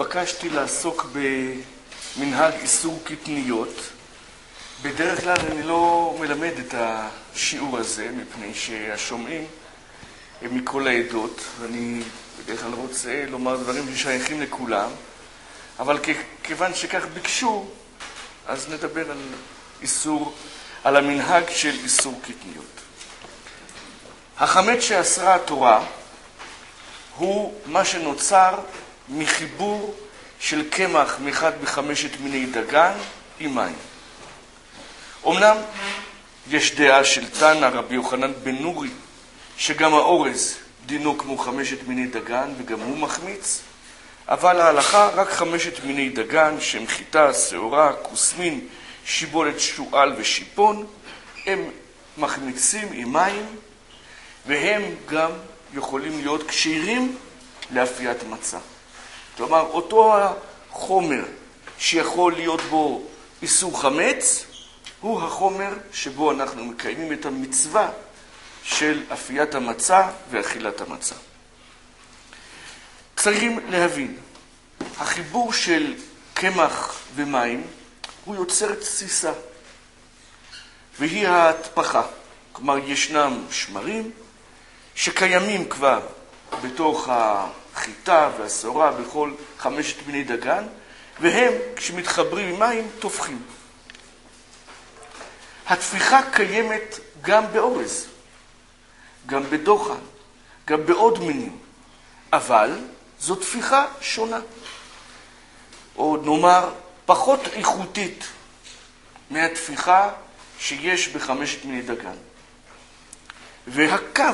התבקשתי לעסוק במנהג איסור קטניות. בדרך כלל אני לא מלמד את השיעור הזה, מפני שהשומעים הם מכל העדות, ואני בדרך כלל רוצה לומר דברים ששייכים לכולם, אבל כיוון שכך ביקשו, אז נדבר על המנהג של איסור קטניות. החמץ שאסרה התורה הוא מה שנוצר מחיבור של קמח מאחד מחמשת מיני דגן עם מים. אמנם יש דעה של תנא רבי יוחנן בן נורי שגם האורז דינו כמו חמשת מיני דגן וגם הוא מחמיץ, אבל ההלכה רק חמשת מיני דגן שהם חיטה, שעורה, כוסמין, שיבולת, שועל ושיפון, הם מחמיצים עם מים והם גם יכולים להיות כשירים לאפיית מצה. כלומר, אותו החומר שיכול להיות בו איסור חמץ, הוא החומר שבו אנחנו מקיימים את המצווה של אפיית המצה ואכילת המצה. צריכים להבין, החיבור של קמח ומים הוא יוצר תסיסה, והיא ההתפחה. כלומר, ישנם שמרים שקיימים כבר בתוך החיטה והשעורה בכל חמשת מיני דגן, והם, כשמתחברים עם מים, תופחים. התפיחה קיימת גם באורז, גם בדוחן, גם בעוד מינים, אבל זו תפיחה שונה, או נאמר פחות איכותית מהתפיחה שיש בחמשת מיני דגן. והקו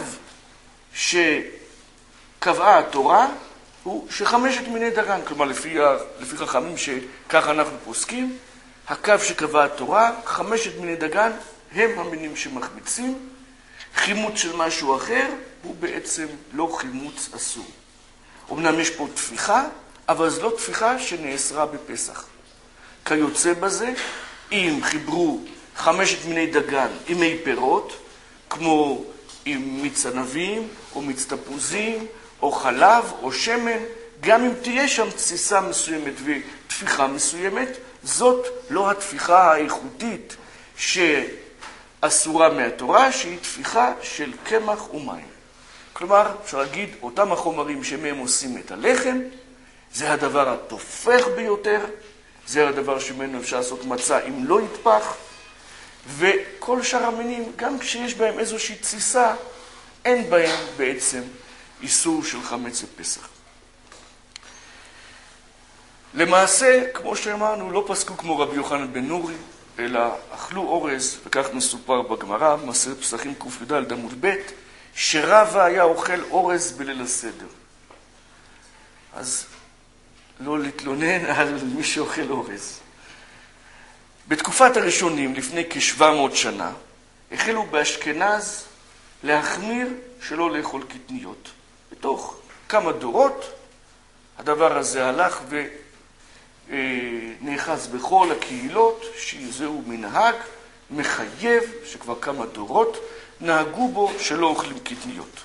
שקבעה התורה הוא שחמשת מיני דגן, כלומר לפי חכמים שכך אנחנו פוסקים, הקו שקבעה התורה, חמשת מיני דגן הם המינים שמחמיצים. חימוץ של משהו אחר הוא בעצם לא חימוץ אסור. אמנם יש פה תפיחה, אבל זו לא תפיחה שנאסרה בפסח. כיוצא בזה, אם חיברו חמשת מיני דגן עם מי פירות, כמו עם מיץ ענבים, או מיץ תפוזים, או חלב, או שמן, גם אם תהיה שם תסיסה מסוימת ותפיחה מסוימת, זאת לא התפיחה האיכותית שאסורה מהתורה, שהיא תפיחה של קמח ומים. כלומר, אפשר להגיד, אותם החומרים שמהם עושים את הלחם, זה הדבר התופח ביותר, זה הדבר שמנו אפשר לעשות מצה אם לא יתפח, וכל שאר המינים, גם כשיש בהם איזושהי תסיסה, אין בהם בעצם איסור של חמץ בפסח. למעשה, כמו שאמרנו, לא פסקו כמו רבי יוחנן בן נורי, אלא אכלו אורז, וכך מסופר בגמרא, במסכת פסחים ק"ד עמוד ב', שרבא היה אוכל אורז בליל הסדר. אז לא להתלונן על מי שאוכל אורז. בתקופת הראשונים, לפני כ-700 שנה, החלו באשכנז להחמיר שלא לאכול קטניות. בתוך כמה דורות, הדבר הזה הלך ונאחז בכל הקהילות, שזהו מנהג מחייב, שכבר כמה דורות נהגו בו שלא אוכלים קטניות.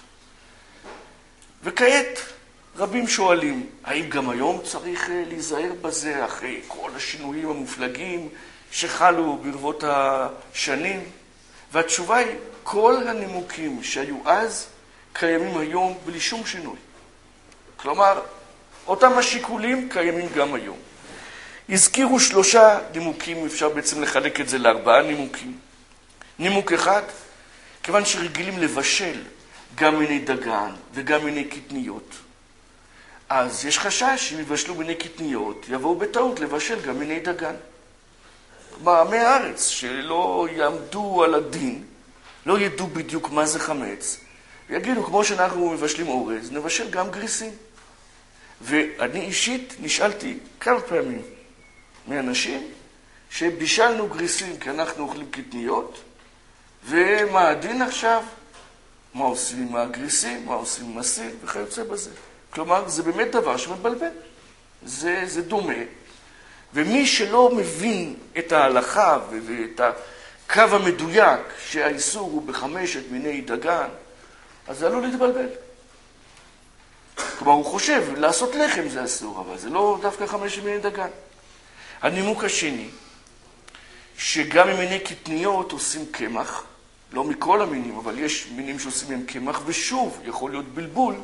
וכעת רבים שואלים, האם גם היום צריך להיזהר בזה אחרי כל השינויים המופלגים שחלו ברבות השנים? והתשובה היא, כל הנימוקים שהיו אז קיימים היום בלי שום שינוי. כלומר, אותם השיקולים קיימים גם היום. הזכירו 3 נימוקים, אפשר בעצם לחלק את זה ל4 נימוקים. נימוק אחד, כיוון שרגילים לבשל גם מיני דגן וגם מיני קטניות, אז יש חשש שאם יבשלו מיני קטניות, יבואו בטעות לבשל גם מיני דגן. בעמי הארץ שלא יעמדו על הדין, לא ידעו בדיוק מה זה חמץ, ויגידו, כמו שאנחנו מבשלים אורז, נבשל גם גריסים. ואני אישית נשאלתי כמה פעמים מאנשים שבישלנו גריסים כי אנחנו אוכלים קטניות, ומה הדין עכשיו? מה עושים עם הגריסים? מה עושים עם הסיר? וכיוצא בזה. כלומר, זה באמת דבר שמבלבל. זה דומה. ומי שלא מבין את ההלכה ואת הקו המדויק שהאיסור הוא בחמשת מיני דגן, אז זה עלול להתבלבל. כלומר, הוא חושב, לעשות לחם זה אסור, אבל זה לא דווקא 5 מיני דגן. הנימוק השני, שגם ממיני קטניות עושים קמח, לא מכל המינים, אבל יש מינים שעושים עם קמח, ושוב, יכול להיות בלבול,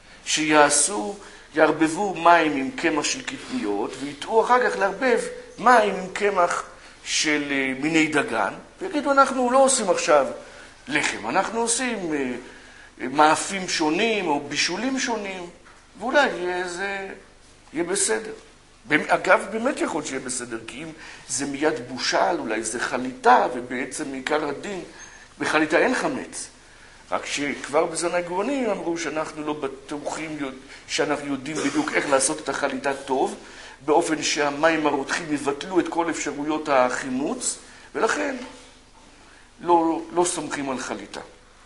יערבבו מים עם קמח של קטניות, ויטעו אחר כך לערבב מים עם קמח של מיני דגן, ויגידו, אנחנו לא עושים עכשיו לחם, אנחנו עושים מאפים שונים או בישולים שונים, ואולי זה יהיה בסדר. אגב, באמת יכול שיהיה בסדר, כי אם זה מיד בושל, אולי זה חליטה, ובעצם מעיקר הדין, בחליטה אין חמץ. רק שכבר בזמן הגאונים אמרו שאנחנו לא בטוחים, שאנחנו יודעים בדיוק איך לעשות את החליטה טוב, באופן שהמים הרותחים יבטלו את כל אפשרויות החימוץ, ולכן לא סומכים על חליטה.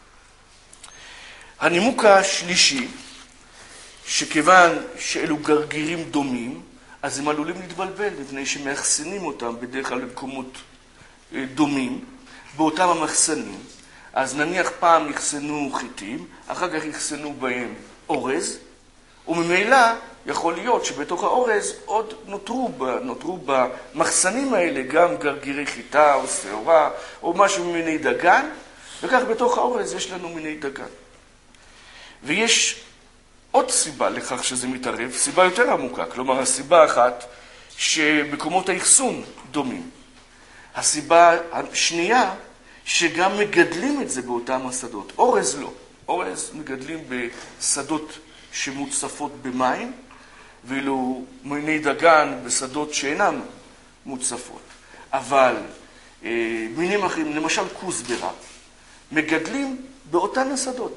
הנימוק השלישי, שכיוון שאלו גרגירים דומים, אז הם עלולים להתבלבל, מפני שמאחסנים אותם בדרך כלל למקומות דומים, באותם המחסנים. אז נניח פעם יחסנו חיטים, אחר כך יחסנו בהם אורז, וממילא יכול להיות שבתוך האורז עוד נותרו במחסנים האלה גם גרגירי חיטה או שעורה או משהו ממיני דגן, וכך בתוך האורז יש לנו מיני דגן. ויש עוד סיבה לכך שזה מתערב, סיבה יותר עמוקה, כלומר הסיבה האחת שמקומות האחסון דומים. הסיבה השנייה שגם מגדלים את זה באותם השדות. אורז לא. אורז מגדלים בשדות שמוצפות במים, ואילו מיני דגן בשדות שאינם מוצפות. אבל מינים אחרים, למשל כוסברה, מגדלים באותן השדות.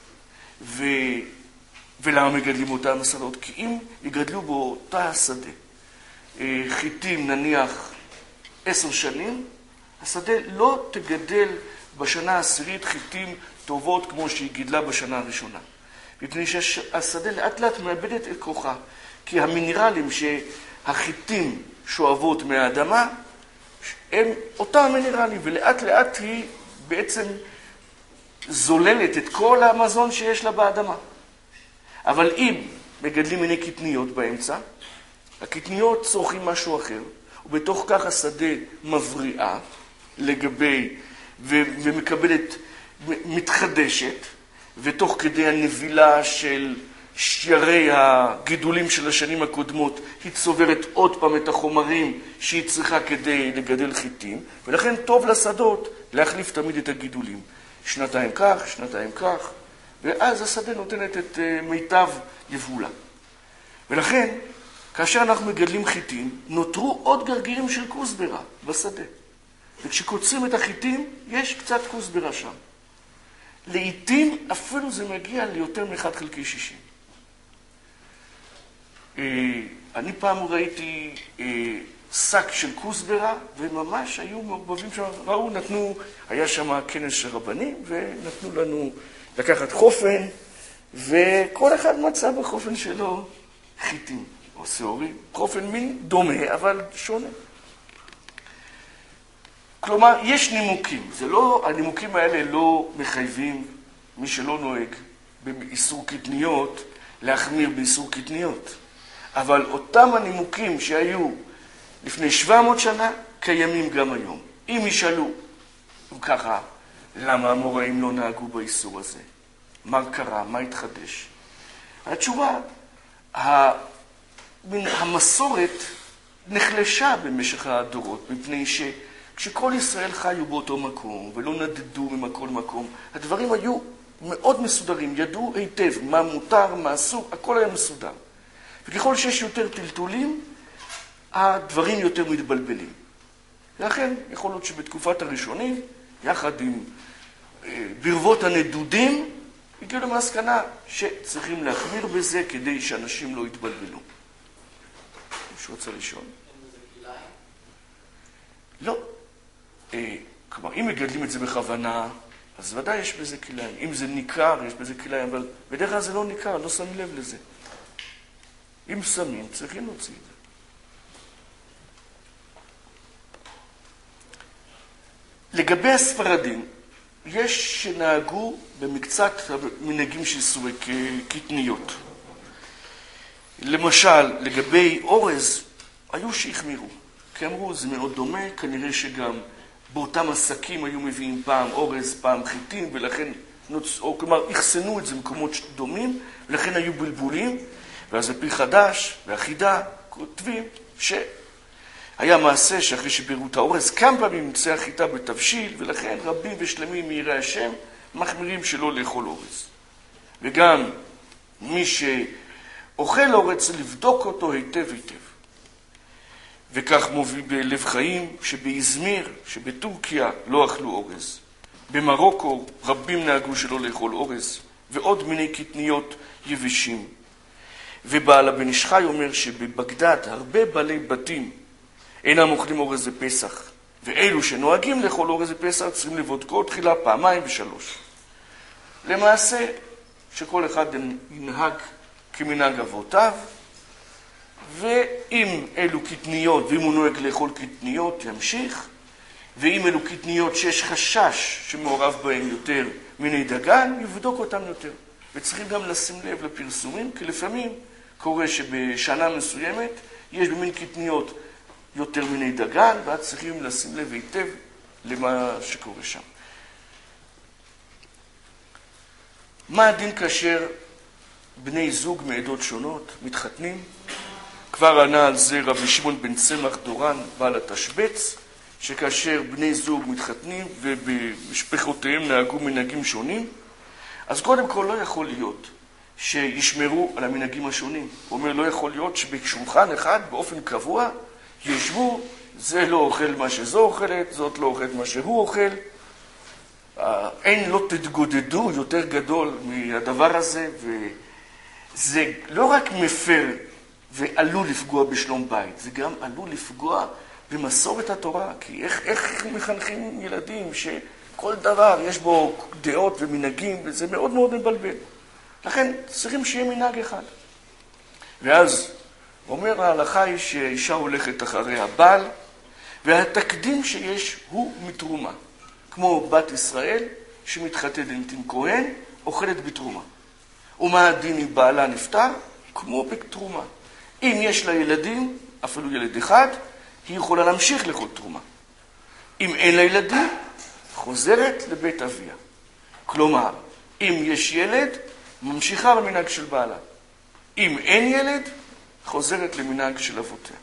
ולמה מגדלים באותן השדות? כי אם יגדלו באותה השדה חיטים נניח 10 שנים, השדה לא תגדל בשנה העשירית חיטים טובות כמו שהיא גידלה בשנה הראשונה. מפני שהשדה לאט לאט מאבדת את כוחה, כי המינרלים שהחיטים שואבות מהאדמה הם אותם המינרלים, ולאט לאט היא בעצם זוללת את כל המזון שיש לה באדמה. אבל אם מגדלים מיני קטניות באמצע, הקטניות צורכים משהו אחר, ובתוך כך השדה מבריאה לגבי ומקבלת, מתחדשת, ותוך כדי הנבילה של שיירי הגידולים של השנים הקודמות, היא צוברת עוד פעם את החומרים שהיא צריכה כדי לגדל חיטים, ולכן טוב לשדות להחליף תמיד את הגידולים. שנתיים כך, שנתיים כך, ואז השדה נותנת את מיטב יבולה. ולכן, כאשר אנחנו מגדלים חיטים, נותרו עוד גרגירים של כוסברה בשדה. וכשקוצרים את החיטים, יש קצת כוסברה שם. לעתים אפילו זה מגיע ליותר מ1/60. אני פעם ראיתי שק של כוסברה, וממש היו מעורבבים שם, היה שם כנס של רבנים, ונתנו לנו לקחת חופן, וכל אחד מצא בחופן שלו חיטים או שעורים. חופן מין דומה, אבל שונה. כלומר, יש נימוקים. הנימוקים האלה לא מחייבים מי שלא נוהג באיסור קטניות, להחמיר באיסור קטניות. אבל אותם הנימוקים שהיו לפני 700 שנה, קיימים גם היום. אם ישאלו, ככה, למה המוראים לא נהגו באיסור הזה? מה קרה? מה התחדש? התשובה, המסורת נחלשה במשך הדורות, מפני שכשכל ישראל חיו באותו מקום ולא נדדו ממקום למקום, הדברים היו מאוד מסודרים, ידעו היטב מה מותר, מה אסור, הכל היה מסודר. וככל שיש יותר טלטולים, הדברים יותר מתבלבלים. לכן, יכול להיות שבתקופת הראשונים, יחד עם ברבות הנדודים, הגיעו למסקנה שצריכים להחמיר בזה כדי שאנשים לא יתבלבלו. מישהו רוצה לשאול? לא. כלומר, אם מגדלים את זה בכוונה, אז ודאי יש בזה כליים. אם זה ניכר, יש בזה כליים, אבל בדרך כלל זה לא ניכר, לא שמים לב לזה. אם שמים, צריכים להוציא את זה. לגבי הספרדים, יש שנהגו במקצת מנהגים של איסורי קטניות. למשל, לגבי אורז, היו שהחמירו. כי אמרו, זה מאוד דומה, כנראה שגם באותם עסקים היו מביאים פעם אורז, פעם חיטים, ולכן, כלומר, יחסנו את זה במקומות דומים, ולכן היו בלבולים, ואז הפי חדש והחידה כותבים שהיה מעשה שאחרי שבירו את האורז, כמה פעמים נמצא החיטה בתבשיל, ולכן רבים ושלמים מיראי השם מחמירים שלא לאכול אורז. וגם מי שאוכל אורז, לבדוק אותו היטב היטב. וכך מוביל בלב חיים שבאזמיר, שבטורקיה לא אכלו אורז. במרוקו רבים נהגו שלא לאכול אורז, ועוד מיני קטניות יבשים. ובעל הבן איש חי אומר שבבגדד הרבה בעלי בתים אינם אוכלים אורז בפסח, ואלו שנוהגים לאכול אורז בפסח צריכים לבדקו תחילה פעמיים ושלוש. למעשה שכל אחד ינהג כמנהג אבותיו, ואם אלו קטניות, ואם הוא נוהג לאכול קטניות, ימשיך, ואם אלו קטניות שיש חשש שמעורב בהן יותר מיני דגן, יבדוק אותם יותר. וצריכים גם לשים לב לפרסומים, כי לפעמים קורה שבשנה מסוימת יש במין קטניות יותר מיני דגן, ואז צריכים לשים לב היטב למה שקורה שם. מה הדין כאשר בני זוג מעדות שונות מתחתנים? כבר ענה על זה רבי שמעון בן צמח דורן בעל התשבץ, שכאשר בני זוג מתחתנים ובמשפחותיהם נהגו מנהגים שונים, אז קודם כל לא יכול להיות שישמרו על המנהגים השונים. הוא אומר, לא יכול להיות שבשולחן אחד באופן קבוע ישבו, זה לא אוכל מה שזו אוכלת, זאת לא אוכלת מה שהוא אוכל. אין לא תתגודדו יותר גדול מהדבר הזה, וזה לא רק מפר ועלול לפגוע בשלום בית, זה גם עלול לפגוע במסורת התורה. כי איך מחנכים ילדים שכל דבר יש בו דעות ומנהגים, וזה מאוד מאוד מבלבל. לכן צריכים שיהיה מנהג אחד. ואז אומר ההלכה היא שהאישה הולכת אחרי הבעל, והתקדים שיש הוא מתרומה. כמו בת ישראל שמתחתנת עם כהן, אוכלת בתרומה. ומה הדין אם בעלה נפטר? כמו בתרומה. אם יש לה ילדים, אפילו ילד אחד, היא יכולה להמשיך לאכול תרומה. אם אין לה ילדים, חוזרת לבית אביה. כלומר, אם יש ילד, ממשיכה במנהג של בעלה. אם אין ילד, חוזרת למנהג של אבותיה.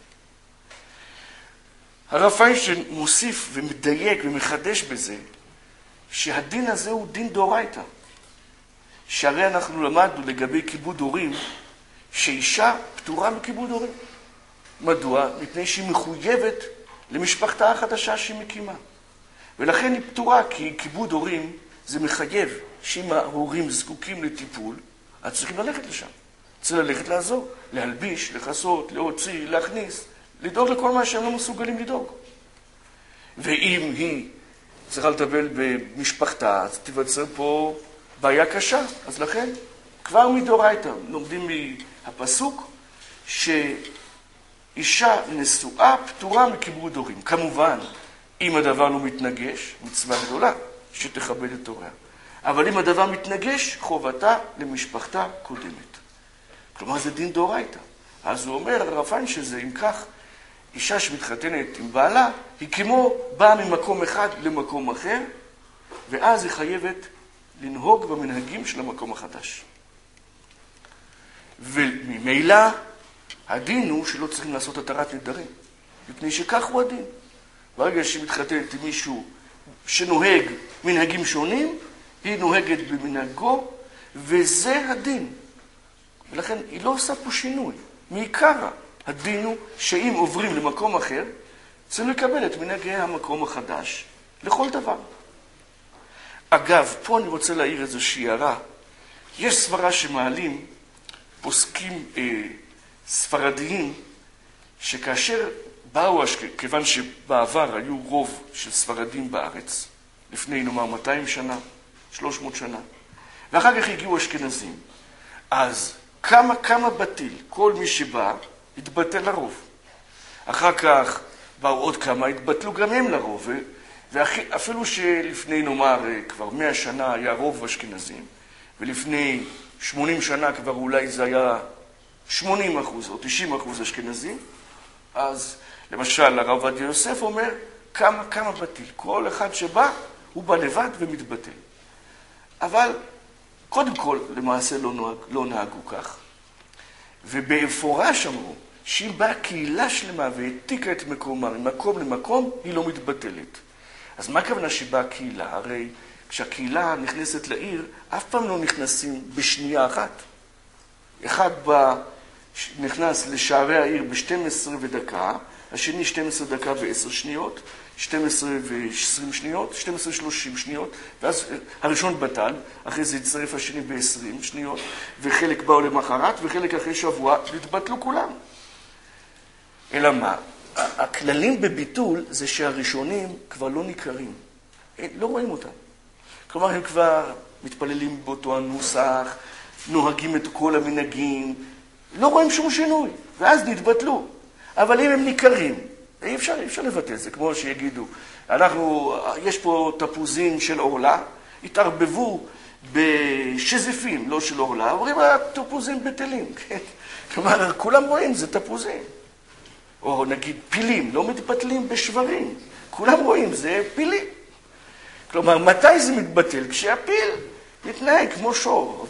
הרב פיינשטיין מוסיף ומדייק ומחדש בזה, שהדין הזה הוא דין דאורייתא. שהרי אנחנו למדנו לגבי כיבוד הורים, שאישה פטורה מכיבוד הורים. מדוע? מפני שהיא מחויבת למשפחתה החדשה שהיא מקימה. ולכן היא פטורה, כי כיבוד הורים זה מחייב שאם ההורים זקוקים לטיפול, אז צריכים ללכת לשם. צריך ללכת לעזור, להלביש, לחסות, להוציא, להכניס, לדאוג לכל מה שהם לא מסוגלים לדאוג. ואם היא צריכה לטפל במשפחתה, אז תיווצר פה בעיה קשה. אז לכן, כבר מדאורייתא לומדים מהפסוק שאישה נשואה פטורה מכיבוד הורים. כמובן, אם הדבר לא מתנגש, מצווה גדולה שתכבד את הוריה. אבל אם הדבר מתנגש, חובתה למשפחתה קודמת. כלומר, זה דין דאורייתא. אז הוא אומר, הרב פיינשטיין, שזה אם כך, אישה שמתחתנת עם בעלה, היא כמו באה ממקום אחד למקום אחר, ואז היא חייבת לנהוג במנהגים של המקום החדש. וממילא, הדין הוא שלא צריכים לעשות התרת נדרים, מפני שכך הוא הדין. ברגע שהיא מתחתנת עם מישהו שנוהג מנהגים שונים, היא נוהגת במנהגו, וזה הדין. ולכן היא לא עושה פה שינוי. מעיקר הדין הוא שאם עוברים למקום אחר, צריכים לקבל את מנהגי המקום החדש לכל דבר. אגב, פה אני רוצה להעיר איזושהי הערה. יש סברה שמעלים פוסקים ספרדיים, שכאשר באו, כיוון שבעבר היו רוב של ספרדים בארץ, לפני נאמר 200 שנה, 300 שנה, ואחר כך הגיעו אשכנזים, אז כמה בטיל, כל מי שבא, התבטל לרוב. אחר כך באו עוד כמה, התבטלו גם הם לרוב, ואפילו שלפני נאמר כבר 100 שנה היה רוב אשכנזים, ולפני 80 שנה כבר אולי זה היה 80% או 90% אשכנזים, אז למשל הרב עובדיה יוסף אומר, כמה בטיל. כל אחד שבא, הוא בא לבד ומתבטל. אבל קודם כל, למעשה לא נהגו כך. ובמפורש אמרו, שאם באה קהילה שלמה והעתיקה את מקומה ממקום למקום, היא לא מתבטלת. אז מה הכוונה שבאה קהילה? הרי כשהקהילה נכנסת לעיר, אף פעם לא נכנסים בשנייה אחת. אחד נכנס לשערי העיר ב-12 ודקה, השני 12 דקה ו10 שניות, 12 ו20 שניות, 12 ו30 שניות, ואז הראשון בטל, אחרי זה יצטרף השני ב20 שניות, וחלק באו למחרת, וחלק אחרי שבוע, והתבטלו כולם. אלא מה? הכללים בביטול זה שהראשונים כבר לא ניכרים, לא רואים אותם. כלומר, הם כבר מתפללים באותו הנוסח, נוהגים את כל המנהגים, לא רואים שום שינוי, ואז נתבטלו. אבל אם הם ניכרים, אי אפשר לבטל, זה כמו שיגידו, יש פה תפוזים של אורלה, התערבבו בשזפים, לא של אורלה, אומרים, התפוזים בטלים, כן? כלומר, כולם רואים, זה תפוזים. או נגיד פילים, לא מתבטלים בשברים, כולם רואים, זה פילים. כלומר, מתי זה מתבטל? כשהפיל מתנהג כמו שור,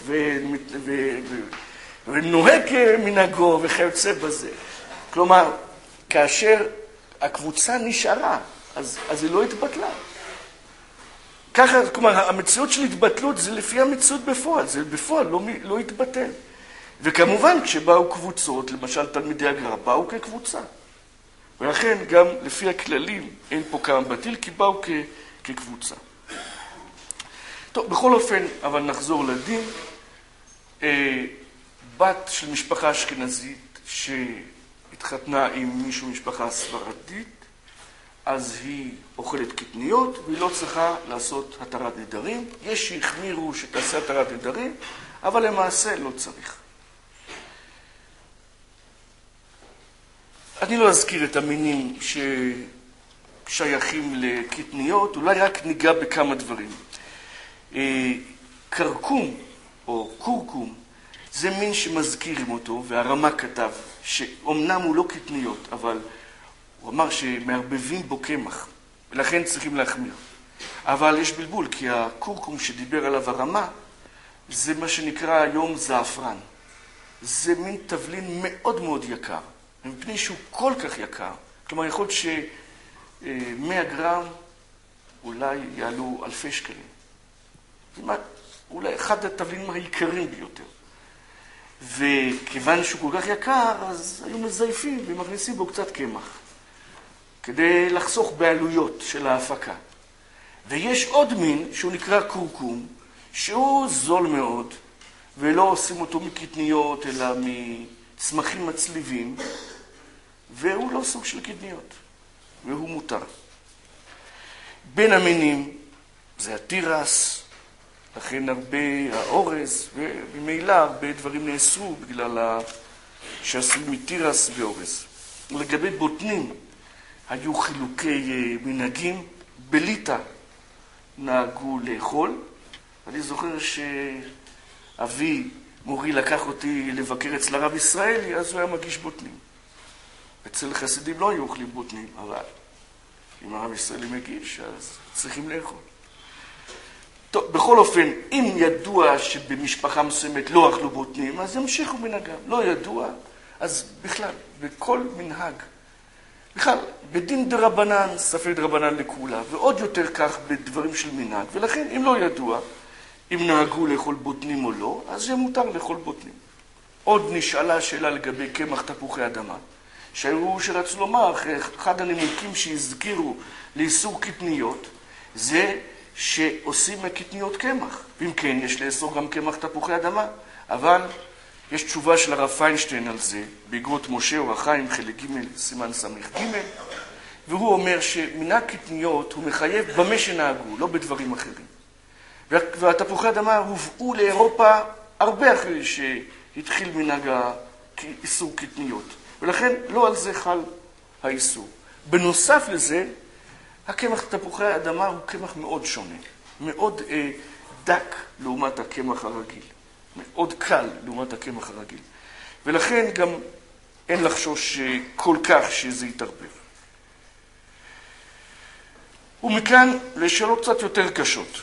ונוהג מנהגו וכיוצא בזה. כלומר, כאשר הקבוצה נשארה, אז היא לא התבטלה. ככה, כלומר, המציאות של התבטלות זה לפי המציאות בפועל, זה בפועל לא התבטל. וכמובן, כשבאו קבוצות, למשל תלמידי הגר"א, באו כקבוצה. ולכן גם לפי הכללים אין פה כמה בטיל, כי באו כקבוצה. טוב, בכל אופן, אבל נחזור לדין. בת של משפחה אשכנזית שהתחתנה עם מישהו משפחה ספרדית, אז היא אוכלת קטניות והיא לא צריכה לעשות התרת נדרים. יש שהחמירו שתעשה התרת נדרים, אבל למעשה לא צריך. אני לא אזכיר את המינים ששייכים לקטניות, אולי רק ניגע בכמה דברים. קרקום או קורקום זה מין שמזכירים אותו, והרמ"א כתב שאומנם הוא לא קטניות, אבל הוא אמר שמערבבים בו קמח, ולכן צריכים להחמיר. אבל יש בלבול, כי הקורקום שדיבר עליו הרמ"א זה מה שנקרא היום זעפרן. זה מין תבלין מאוד מאוד יקר, מפני שהוא כל כך יקר. כלומר, יכול להיות ש100 גרם אולי יעלו אלפי שקלים. אולי אחד התבלינים העיקריים ביותר. וכיוון שהוא כל כך יקר, אז היו מזייפים ומכניסים בו קצת קמח, כדי לחסוך בעלויות של ההפקה. ויש עוד מין שהוא נקרא קורקום, שהוא זול מאוד, ולא עושים אותו מקטניות, אלא מצמחים מצליבים, והוא לא סוג של קטניות, והוא מותר. בין המינים זה התירס, לכן הרבה האורז, וממילא הרבה דברים נאסרו בגלל שעשו מתירס ואורז. לגבי בוטנים, היו חילוקי מנהגים, בליטה נהגו לאכול. אני זוכר שאבי מורי לקח אותי לבקר אצל הרב ישראלי, אז הוא היה מגיש בוטנים. אצל חסידים לא היו אוכלים בוטנים, אבל אם הרב ישראלי מגיש, אז צריכים לאכול. טוב, בכל אופן, אם ידוע שבמשפחה מסוימת לא אכלו בוטנים, אז ימשיכו מנהגם. לא ידוע, אז בכלל, בכל מנהג, בכלל, בדין דרבנן, ספק דרבנן לכולה, ועוד יותר כך בדברים של מנהג. ולכן, אם לא ידוע, אם נהגו לאכול בוטנים או לא, אז זה מותר לאכול בוטנים. עוד נשאלה שאלה לגבי קמח תפוחי אדמה, שהיו שרצו לומר, אחד הנימוקים שהזכירו לאיסור קטניות, זה שעושים מקטניות קמח. ואם כן, יש לאסור גם קמח תפוחי אדמה. אבל יש תשובה של הרב פיינשטיין על זה, באגרות משה אור החיים, חלק ג' סימן סמך ג', והוא אומר שמנהג קטניות הוא מחייב במה שנהגו, לא בדברים אחרים. והתפוחי אדמה הובאו לאירופה הרבה אחרי שהתחיל מנהג איסור קטניות. ולכן לא על זה חל האיסור. בנוסף לזה, הקמח תפוחי האדמה הוא קמח מאוד שונה, מאוד דק לעומת הקמח הרגיל, מאוד קל לעומת הקמח הרגיל. ולכן גם אין לחשוש כל כך שזה יתערבב. ומכאן לשאלות קצת יותר קשות,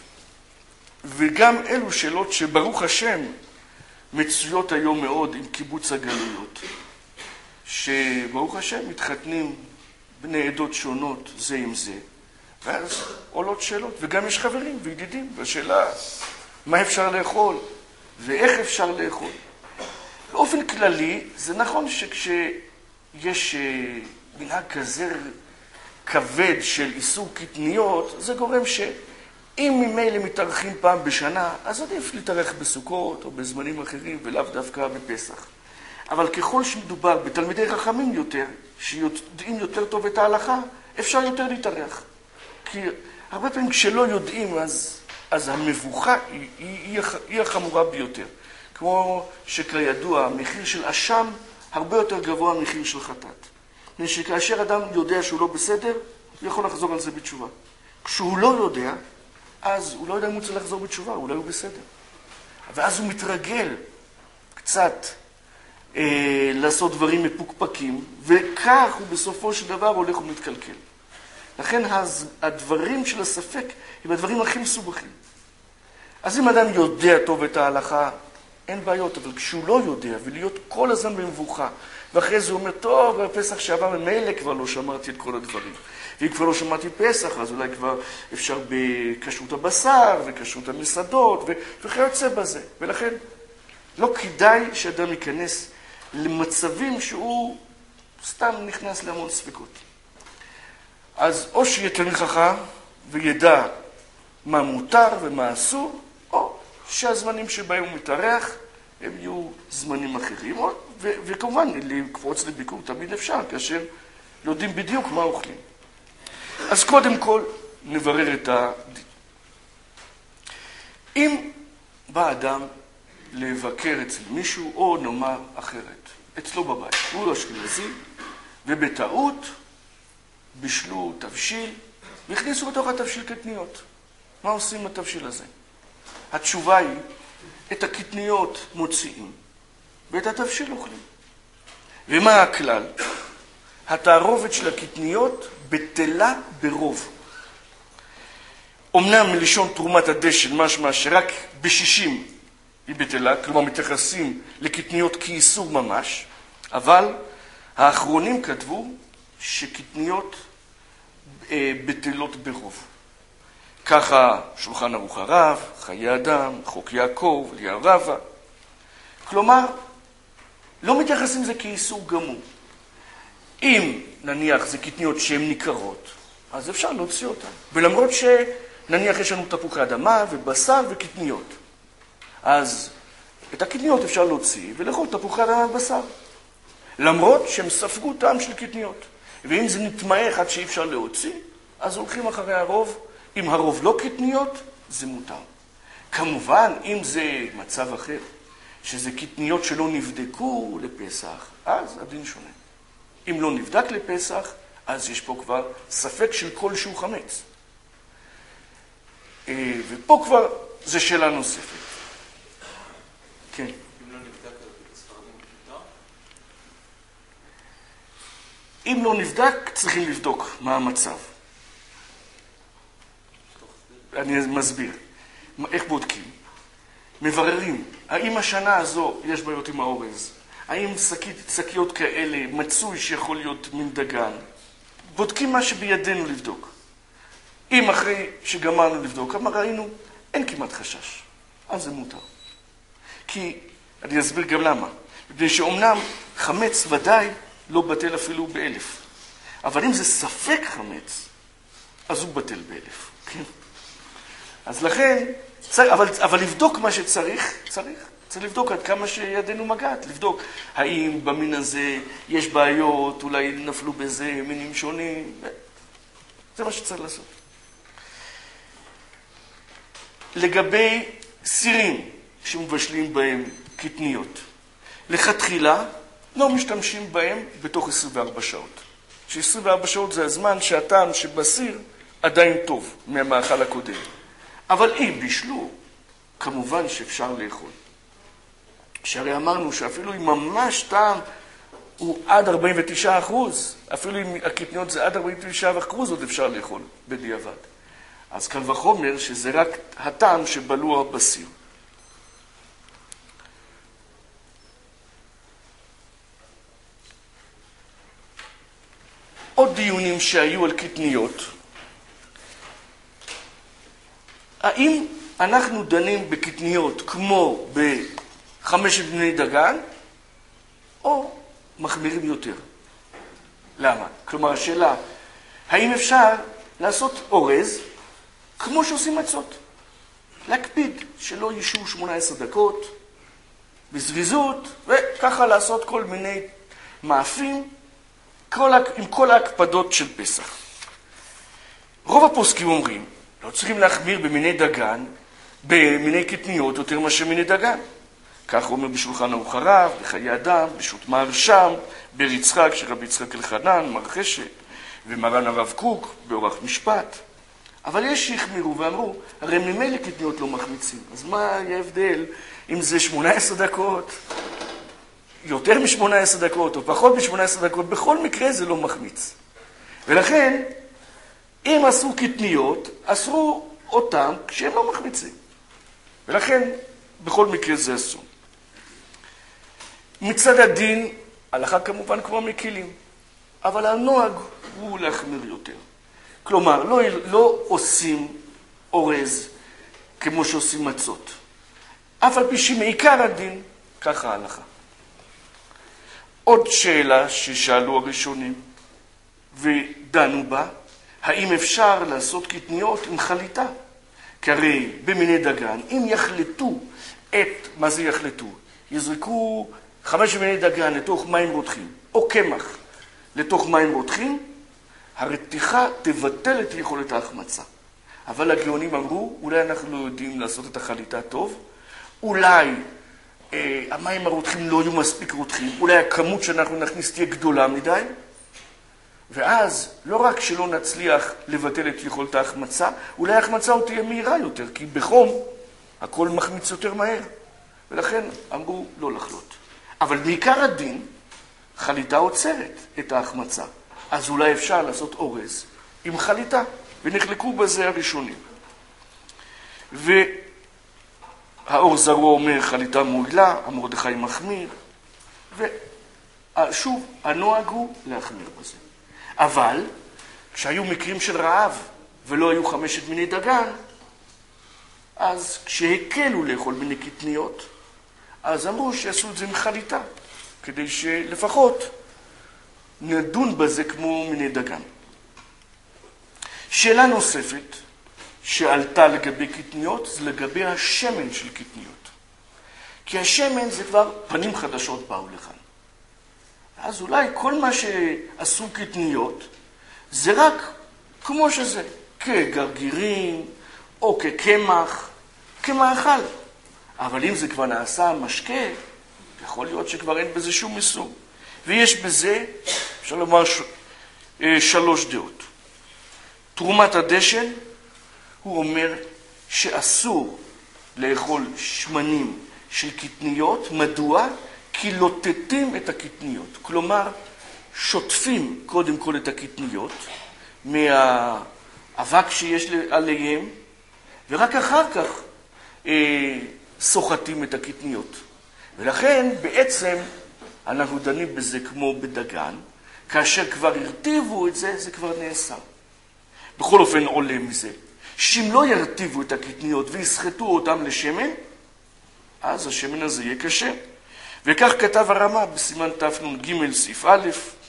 וגם אלו שאלות שברוך השם מצויות היום מאוד עם קיבוץ הגלויות, שברוך השם מתחתנים בני עדות שונות זה עם זה, ואז עולות שאלות, וגם יש חברים וידידים בשאלה מה אפשר לאכול ואיך אפשר לאכול. באופן כללי זה נכון שכשיש מנהג כזה כבד של איסור קטניות, זה גורם שאם ממילא מתארחים פעם בשנה, אז עדיף להתארח בסוכות או בזמנים אחרים ולאו דווקא בפסח. אבל ככל שמדובר בתלמידי חכמים יותר, שיודעים יותר טוב את ההלכה, אפשר יותר להתארח. כי הרבה פעמים כשלא יודעים, אז המבוכה היא החמורה ביותר. כמו שכידוע, המחיר של אשם הרבה יותר גבוה מהמחיר של חטאת. שכאשר אדם יודע שהוא לא בסדר, הוא יכול לחזור על זה בתשובה. כשהוא לא יודע, אז הוא לא יודע אם הוא צריך לחזור בתשובה, אולי הוא בסדר. ואז הוא מתרגל קצת לעשות דברים מפוקפקים, וכך הוא בסופו של דבר הולך ומתקלקל. לכן הדברים של הספק הם הדברים הכי מסובכים. אז אם אדם יודע טוב את ההלכה, אין בעיות, אבל כשהוא לא יודע, ולהיות כל הזמן במבוכה, ואחרי זה הוא אומר, טוב, בפסח שעבר ממילא כבר לא שמרתי את כל הדברים. ואם כבר לא שמרתי פסח, אז אולי כבר אפשר בכשרות הבשר, וכשרות המסעדות, וכיוצא בזה. ולכן לא כדאי שאדם ייכנס למצבים שהוא סתם נכנס להמון ספקות. אז או שיהיה תלמיד חכם וידע מה מותר ומה אסור, או שהזמנים שבהם הוא מתארח הם יהיו זמנים אחרים. וכמובן, לקפוץ לביקור תמיד אפשר, כאשר יודעים בדיוק מה אוכלים. אז קודם כל נברר את הדין. אם בא אדם לבקר אצל מישהו, או נאמר אחרת, אצלו בבית, הוא לא אשכנזי, ובטעות בישלו תבשיל, והכניסו בתוך התבשיל קטניות. מה עושים עם התבשיל הזה? התשובה היא, את הקטניות מוציאים, ואת התבשיל אוכלים. ומה הכלל? התערובת של הקטניות בטלה ברוב. אמנם מלשון תרומת הדשן, משמע שרק ב-60 היא בטלה, כלומר מתייחסים לקטניות כאיסור ממש, אבל האחרונים כתבו שקטניות בטלות ברוב. ככה שולחן ערוך הרב, חיי אדם, חוק יעקב, אליהו רבא. כלומר, לא מתייחסים זה כאיסור גמור. אם נניח זה קטניות שהן ניכרות, אז אפשר להוציא אותן. ולמרות שנניח יש לנו תפוחי אדמה ובשר וקטניות, אז את הקטניות אפשר להוציא ולאכול תפוחי אדמה ובשר. למרות שהם ספגו טעם של קטניות. ואם זה נתמעך עד שאי אפשר להוציא, אז הולכים אחרי הרוב. אם הרוב לא קטניות, זה מותר. כמובן, אם זה מצב אחר, שזה קטניות שלא נבדקו לפסח, אז הדין שונה. אם לא נבדק לפסח, אז יש פה כבר ספק של כלשהו חמץ. ופה כבר זה שאלה נוספת. כן. אם לא נבדק, אז ספרדים מותר? אם לא נבדק, צריכים לבדוק מה המצב. אני מסביר. איך בודקים? מבררים. האם השנה הזו יש בעיות עם האורז? האם שקיות כאלה מצוי שיכול להיות מין דגן? בודקים מה שבידינו לבדוק. אם אחרי שגמרנו לבדוק, אבל ראינו, אין כמעט חשש. אז זה מותר. כי, אני אסביר גם למה. מפני שאומנם חמץ ודאי לא בטל אפילו ב1,000. אבל אם זה ספק חמץ, אז הוא בטל ב1,000. כן? אז לכן, אבל לבדוק מה שצריך, צריך לבדוק עד כמה שידינו מגעת, לבדוק האם במין הזה יש בעיות, אולי נפלו בזה מינים שונים, זה מה שצריך לעשות. לגבי סירים שמבשלים בהם קטניות, לכתחילה לא משתמשים בהם בתוך 24 שעות. ש24 שעות זה הזמן שהטעם שבסיר עדיין טוב מהמאכל הקודם. אבל אם בישלו, כמובן שאפשר לאכול. שהרי אמרנו שאפילו אם ממש טעם הוא עד 49%, אפילו אם הקטניות זה עד 49%, עוד אפשר לאכול בדיעבד. אז קל וחומר שזה רק הטעם שבלוע בסיר. עוד דיונים שהיו על קטניות. האם אנחנו דנים בקטניות כמו בחמשת בני דגן, או מחמירים יותר? למה? כלומר, השאלה, האם אפשר לעשות אורז כמו שעושים מצות? להקפיד שלא ישו 18 דקות, בזריזות, וככה לעשות כל מיני מאפים, עם כל ההקפדות של פסח. רוב הפוסקים אומרים, לא צריכים להחמיר במיני דגן, במיני קטניות יותר מאשר מיני דגן. כך אומר בשולחן ערוך הרב, בחיי אדם, בשו"ת מהרש"ם, באר יצחק של רבי יצחק אלחנן, מר חשת, ומרן הרב קוק, באורח משפט. אבל יש שהחמירו ואמרו, הרי ממילא קטניות לא מחמיצים. אז מה היה ההבדל אם זה 18 דקות, יותר מ-18 דקות או פחות מ-18 דקות? בכל מקרה זה לא מחמיץ. ולכן, אם עשו קטניות, אסרו אותם כשהם לא מחמיצים. ולכן, בכל מקרה זה אסור. מצד הדין, הלכה כמובן כמו מקילים, אבל הנוהג הוא להחמיר יותר. כלומר, לא עושים אורז כמו שעושים מצות. אף על פי שמעיקר הדין, ככה ההלכה. עוד שאלה ששאלו הראשונים ודנו בה, האם אפשר לעשות קטניות עם חליטה? כי הרי במיני דגן, אם יחלטו מה זה יחלטו? יזרקו 5 מיני דגן לתוך מים רותחים, או קמח לתוך מים רותחים, הרתיחה תבטל את יכולת ההחמצה. אבל הגאונים אמרו, אולי אנחנו לא יודעים לעשות את החליטה טוב, אולי המים הרותחים לא יהיו מספיק רותחים, אולי הכמות שאנחנו נכניס תהיה גדולה מדי, ואז לא רק שלא נצליח לבטל את יכולת ההחמצה, אולי ההחמצה עוד תהיה מהירה יותר, כי בחום הכל מחמיץ יותר מהר. ולכן אמרו לא לחלות. אבל בעיקר הדין, חליטה עוצרת את ההחמצה. אז אולי אפשר לעשות אורז עם חליטה, ונחלקו בזה הראשונים. והאור זרוע אומר חליטה מועילה, המרדכי מחמיר, ושוב, הנוהג הוא להחמיר בזה. אבל כשהיו מקרים של רעב ולא היו 5 מיני דגן, אז כשהקלו לאכול מיני קטניות, אז אמרו שיעשו את זה עם חליטה, כדי שלפחות נדון בזה כמו מיני דגן. שאלה נוספת שעלתה לגבי קטניות, זה לגבי השמן של קטניות. כי השמן זה כבר פנים חדשות באו לכאן. אז אולי כל מה שעשו קטניות, זה רק כמו שזה, כגרגירים או כקמח, כמאכל. אבל אם זה כבר נעשה משקה, יכול להיות שכבר אין בזה שום איסור. ויש בזה, אפשר לומר, 3 דעות. תרומת הדשן, הוא אומר שאסור לאכול שמנים של קטניות. מדוע? כי לוטטים את הקטניות. כלומר, שוטפים קודם כל את הקטניות מהאבק שיש עליהם, ורק אחר כך סוחטים את הקטניות. ולכן בעצם אנחנו דנים בזה כמו בדגן, כאשר כבר הרטיבו את זה, זה כבר נאסר. בכל אופן עולה מזה, שאם לא ירטיבו את הקטניות ויסחטו אותם לשמן, אז השמן הזה יהיה קשה. וכך כתב הרמה בסימן תנ"ג סעיף א',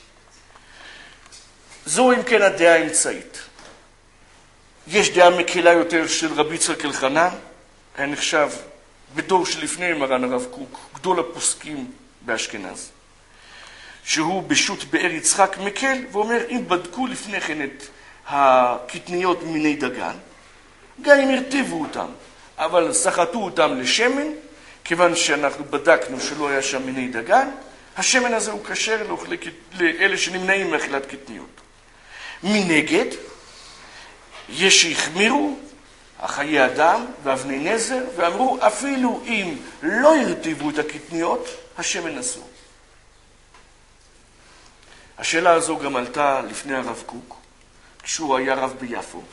זו אם כן הדעה האמצעית. יש דעה מקלה יותר של רבי יצחק אלחנן, היה נחשב בדור שלפני מרן הרב קוק, גדול הפוסקים באשכנז, שהוא בשו"ת באר יצחק מקל, ואומר אם בדקו לפני כן את הקטניות מיני דגן, גם אם הרטיבו אותם, אבל סחטו אותם לשמן, כיוון שאנחנו בדקנו שלא היה שם מיני דגן, השמן הזה הוא כשר לאלה שנמנעים מאכילת קטניות. מנגד, יש שהחמירו, החיי אדם ואבני נזר, ואמרו אפילו אם לא הרטיבו את הקטניות, השמן אסור. השאלה הזו גם עלתה לפני הרב קוק, כשהוא היה רב ביפו,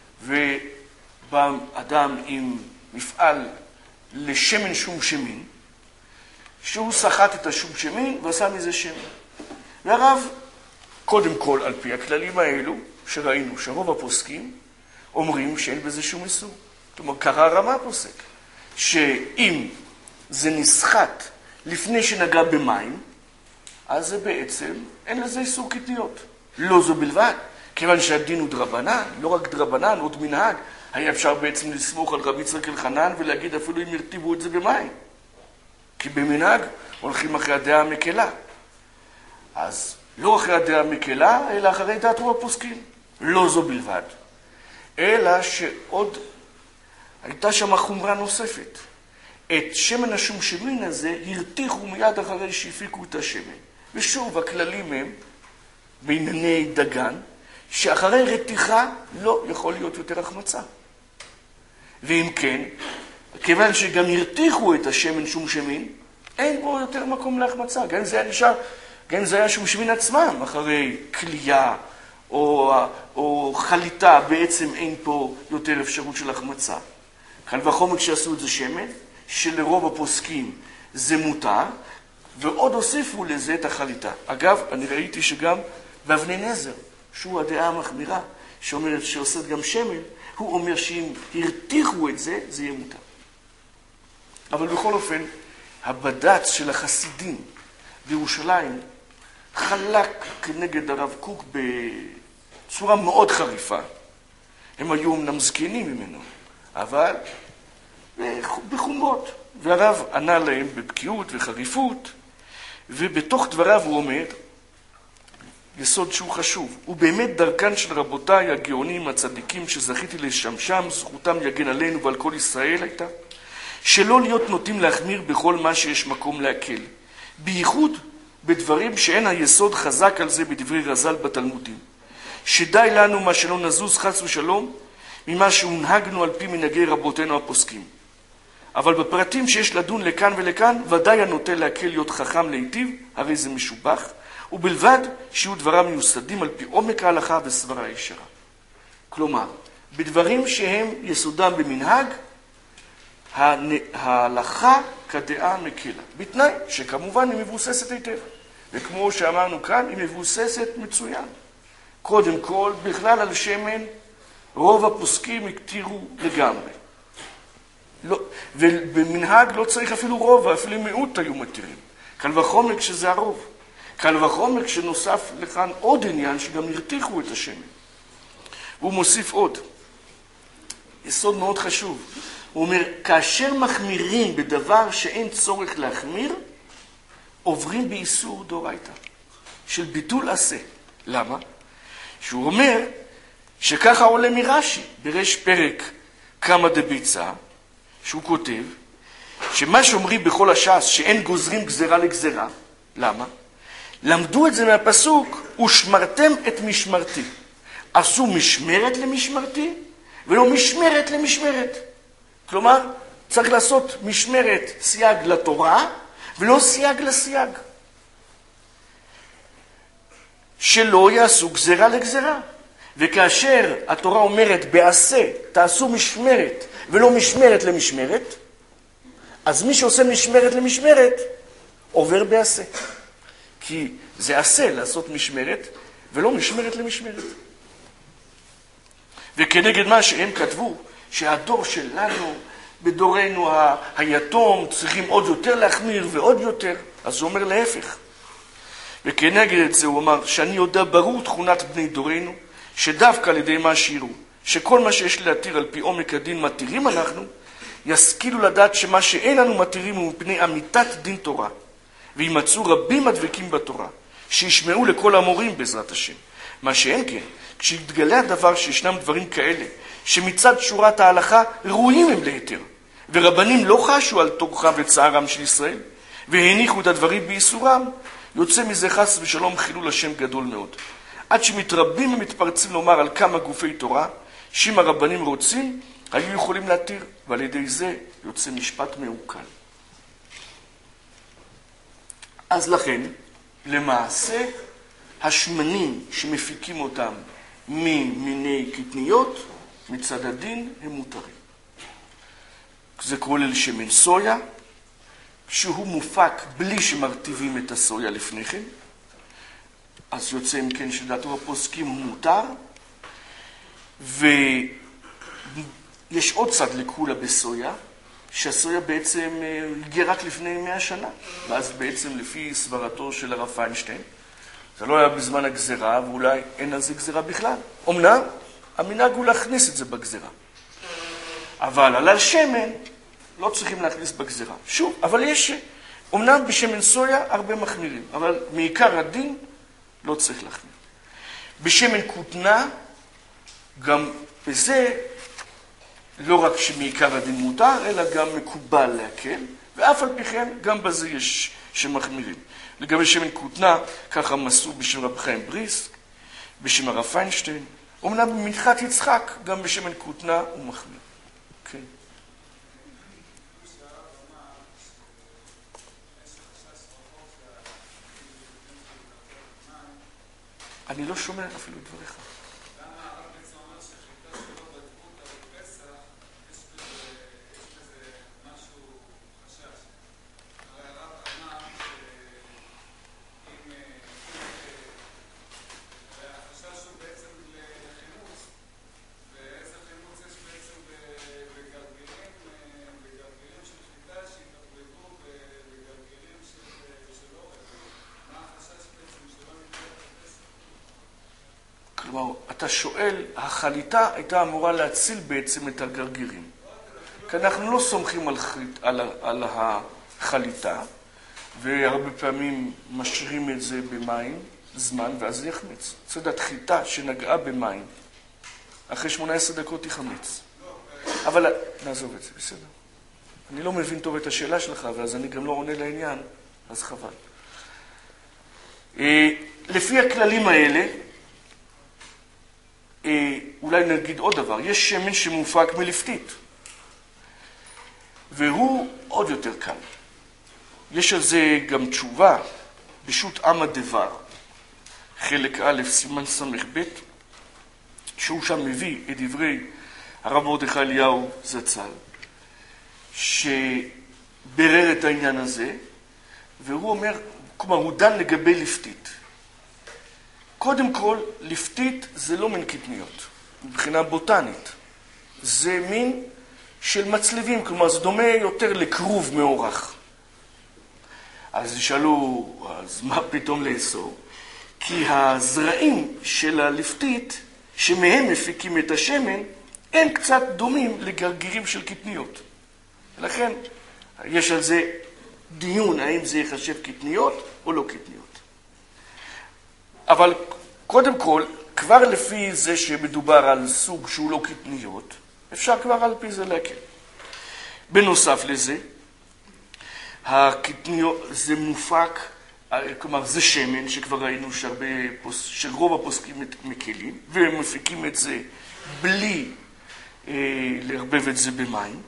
ובא אדם עם מפעל לשמן שומשמין, שהוא סחט את השומשמין ועשה מזה שמן. והרב, קודם כל על פי הכללים האלו, שראינו שרוב הפוסקים, אומרים שאין בזה שום איסור. זאת אומרת, ככה הרמה פוסק, שאם זה נסחט לפני שנגע במים, אז זה בעצם אין לזה איסור קטניות. לא זו בלבד, כיוון שהדין הוא דרבנן, לא רק דרבנן, עוד מנהג. היה אפשר בעצם לסמוך על רבי יצחק אלחנן ולהגיד אפילו אם ירטיבו את זה במים. כי במנהג הולכים אחרי הדעה המקלה. אז לא אחרי הדעה המקלה, אלא אחרי דעת רוב הפוסקים. לא זו בלבד. אלא שעוד הייתה שם חומרה נוספת. את שמן השומשמין הזה הרתיחו מיד אחרי שהפיקו את השמן. ושוב, הכללים הם בענייני דגן, שאחרי רתיחה לא יכול להיות יותר החמצה. ואם כן, כיוון שגם הרתיחו את השמן שומשמין, אין בו יותר מקום להחמצה. גם זה היה נשאר, גם זה היה שומשמין עצמם, אחרי כלייה או חליטה, בעצם אין פה יותר אפשרות של החמצה. קל וחומר כשעשו את זה שמן, שלרוב הפוסקים זה מותר, ועוד הוסיפו לזה את החליטה. אגב, אני ראיתי שגם באבני נזר, שהוא הדעה המחמירה, שאומרת שעושה גם שמן, הוא אומר שאם הרתיחו את זה, זה יהיה מותר. אבל בכל אופן, הבד"ץ של החסידים בירושלים חלק כנגד הרב קוק בצורה מאוד חריפה. הם היו אמנם זקנים ממנו, אבל בחומות. והרב ענה להם בבקיאות וחריפות, ובתוך דבריו הוא אומר, יסוד שהוא חשוב, ובאמת דרכן של רבותיי הגאונים הצדיקים שזכיתי לשמשם, זכותם יגן עלינו ועל כל ישראל הייתה, שלא להיות נוטים להחמיר בכל מה שיש מקום להקל, בייחוד בדברים שאין היסוד חזק על זה בדברי רז"ל בתלמודים, שדי לנו מה שלא נזוז חס ושלום ממה שהונהגנו על פי מנהגי רבותינו הפוסקים. אבל בפרטים שיש לדון לכאן ולכאן, ודאי הנוטה להקל להיות חכם להיטיב, הרי זה משובח, ובלבד שיהיו דבריו מיוסדים על פי עומק ההלכה וסברה הישרה. כלומר, בדברים שהם יסודם במנהג, ההלכה כדעה מקלה. בתנאי שכמובן היא מבוססת היטב. וכמו שאמרנו כאן, היא מבוססת מצוין. קודם כל, בכלל על שמן, רוב הפוסקים הקטירו לגמרי. לא, ובמנהג לא צריך אפילו רוב, אפילו מיעוט היו מתירים. קל וחומר כשזה הרוב. קל וחומר כשנוסף לכאן עוד עניין שגם הרתיחו את השמן. והוא מוסיף עוד. יסוד מאוד חשוב. הוא אומר, כאשר מחמירים בדבר שאין צורך להחמיר, עוברים באיסור דאורייתא, של ביטול עשה. למה? שהוא אומר שככה עולה מרש"י, בראש פרק כמה דביצה, שהוא כותב, שמה שאומרים בכל הש"ס שאין גוזרים גזרה לגזרה, למה? למדו את זה מהפסוק, ושמרתם את משמרתי. עשו משמרת למשמרתי, ולא משמרת למשמרת. כלומר, צריך לעשות משמרת סייג לתורה, ולא סייג לסייג. שלא יעשו גזרה לגזרה. וכאשר התורה אומרת בעשה, תעשו משמרת, ולא משמרת למשמרת, אז מי שעושה משמרת למשמרת, עובר בעשה. כי זה עשה לעשות משמרת, ולא משמרת למשמרת. וכנגד מה שהם כתבו, שהדור שלנו, בדורנו היתום, צריכים עוד יותר להחמיר ועוד יותר, אז הוא אומר להפך. וכנגד את זה הוא אמר, שאני יודע ברור תכונת בני דורנו, שדווקא על ידי מה שיראו, שכל מה שיש להתיר על פי עומק הדין מתירים אנחנו, ישכילו לדעת שמה שאין לנו מתירים הוא מפני אמיתת דין תורה, וימצאו רבים הדבקים בתורה, שישמעו לכל המורים בעזרת השם. מה שאין כן, כשיתגלה הדבר שישנם דברים כאלה, שמצד שורת ההלכה ראויים הם להיתר, ורבנים לא חשו על תורכם וצערם של ישראל, והניחו את הדברים באיסורם, יוצא מזה חס ושלום חילול השם גדול מאוד. עד שמתרבים ומתפרצים לומר על כמה גופי תורה, שאם הרבנים רוצים, היו יכולים להתיר, ועל ידי זה יוצא משפט מעוקל. אז לכן, למעשה, השמנים שמפיקים אותם ממיני קטניות, מצד הדין, הם מותרים. זה כולל שמן סויה, שהוא מופק בלי שמרטיבים את הסויה לפני כן, אז יוצא אם כן שדעתו הפוסקים הוא מותר, ויש עוד צד לקולה בסויה, שהסויה בעצם הגיעה רק לפני 100 שנה, ואז בעצם לפי סברתו של הרב פיינשטיין, זה לא היה בזמן הגזרה, ואולי אין על זה גזרה בכלל. אמנם, המנהג הוא להכניס את זה בגזרה. אבל על השמן לא צריכים להכניס בגזרה. שוב, אבל יש, אמנם בשמן סויה הרבה מחמירים, אבל מעיקר הדין לא צריך להחמיר. בשמן כותנה, גם בזה, לא רק שמעיקר הדין מותר, אלא גם מקובל להקל, ואף על פי כן, גם בזה יש שמחמירים. לגבי שמן כותנה, ככה מסו בשם רב חיים בריסק, בשם הרב פיינשטיין, אמנם במנחת יצחק, גם בשמן כותנה הוא מחמיר. כן. אני לא שומע אפילו דבריך. כלומר, אתה שואל, החליטה הייתה אמורה להציל בעצם את הגרגירים. כי אנחנו לא סומכים על החליטה, והרבה פעמים משאירים את זה במים זמן, ואז זה יחמץ. צדת חיטה שנגעה במים, אחרי 18 דקות יחמץ. אבל נעזוב את זה, בסדר. אני לא מבין טוב את השאלה שלך, ואז אני גם לא עונה לעניין, אז חבל. לפי הכללים האלה, אולי נגיד עוד דבר, יש שמן שמופק מלפתית, והוא עוד יותר קל. יש על זה גם תשובה, בשו"ת עם הדבר, חלק א', סימן סמך ב', שהוא שם מביא את דברי הרב מרדכי אליהו זצ"ל, שברר את העניין הזה, והוא אומר, כלומר, הוא דן לגבי לפתית. קודם כל, לפתית זה לא מין קטניות, מבחינה בוטנית. זה מין של מצלבים, כלומר, זה דומה יותר לכרוב מאורח. אז ישאלו, אז מה פתאום לאסור? כי הזרעים של הלפתית, שמהם מפיקים את השמן, הם קצת דומים לגרגירים של קטניות. ולכן, יש על זה דיון, האם זה יחשב קטניות או לא קטניות. אבל קודם כל, כבר לפי זה שמדובר על סוג שהוא לא קטניות, אפשר כבר על פי זה להקל. בנוסף לזה, הקטניות זה מופק, כלומר זה שמן שכבר ראינו שרוב הפוסקים מקלים, והם מפיקים את זה בלי להרבב את זה במים,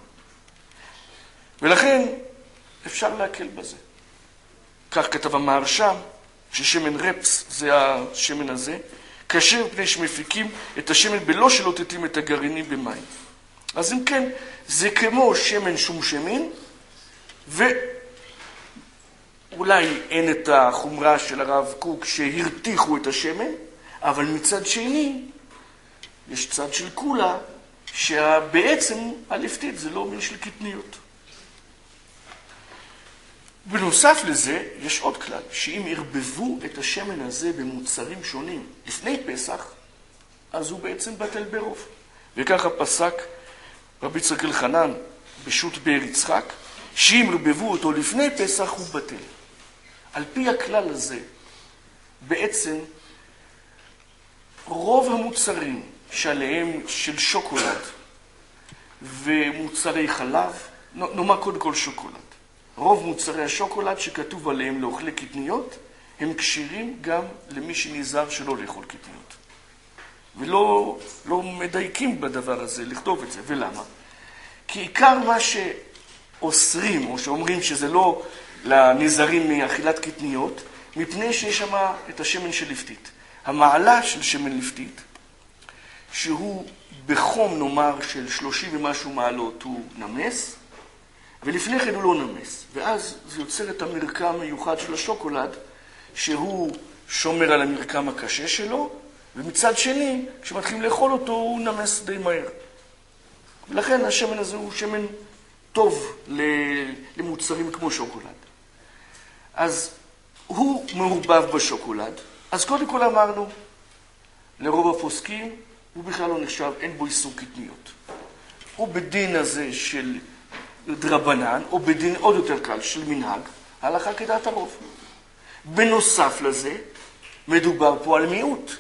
ולכן אפשר להקל בזה. כך כתב המהרש"ם, ששמן רפס זה השמן הזה, כאשר פני שמפיקים את השמן בלא שלוטטים את הגרעינים במים. אז אם כן, זה כמו שמן שומשמין, ואולי אין את החומרה של הרב קוק שהרתיחו את השמן, אבל מצד שני, יש צד של קולה, שבעצם הלפתית זה לא מין של קטניות. בנוסף לזה, יש עוד כלל, שאם ירבבו את השמן הזה במוצרים שונים לפני פסח, אז הוא בעצם בטל ברוב. וככה פסק רבי יצחק אלחנן בשו"ת באר יצחק, שאם ירבבו אותו לפני פסח הוא בטל. על פי הכלל הזה, בעצם רוב המוצרים שעליהם של שוקולד ומוצרי חלב, נאמר קודם כל שוקולד, רוב מוצרי השוקולד שכתוב עליהם לאוכלי קטניות, הם קשירים גם למי שנזהר שלא לאכול קטניות. ולא מדייקים בדבר הזה, לכתוב את זה. ולמה? כי עיקר מה שאוסרים, או שאומרים שזה לא לנזרים מאכילת קטניות, מפני שיש שם את השמן של לפתית. המעלה של שמן לפתית, שהוא בחום נאמר של 30 ומשהו מעלות הוא נמס, ולפני כן הוא לא נמס. ואז זה יוצר את המרקם המיוחד של השוקולד, שהוא שומר על המרקם הקשה שלו, ומצד שני, כשמתחילים לאכול אותו, הוא נמס די מהר. ולכן השמן הזה הוא שמן טוב למוצרים כמו שוקולד. אז הוא מעורבב בשוקולד. אז קודם כל אמרנו, לרוב הפוסקים, הוא בכלל לא נחשב, אין בו איסור קטניות. הוא בדין הזה של דרבנן, או בדין עוד יותר קל של מנהג, הלכה כדעת הרוב. בנוסף לזה, מדובר פה על מיעוט.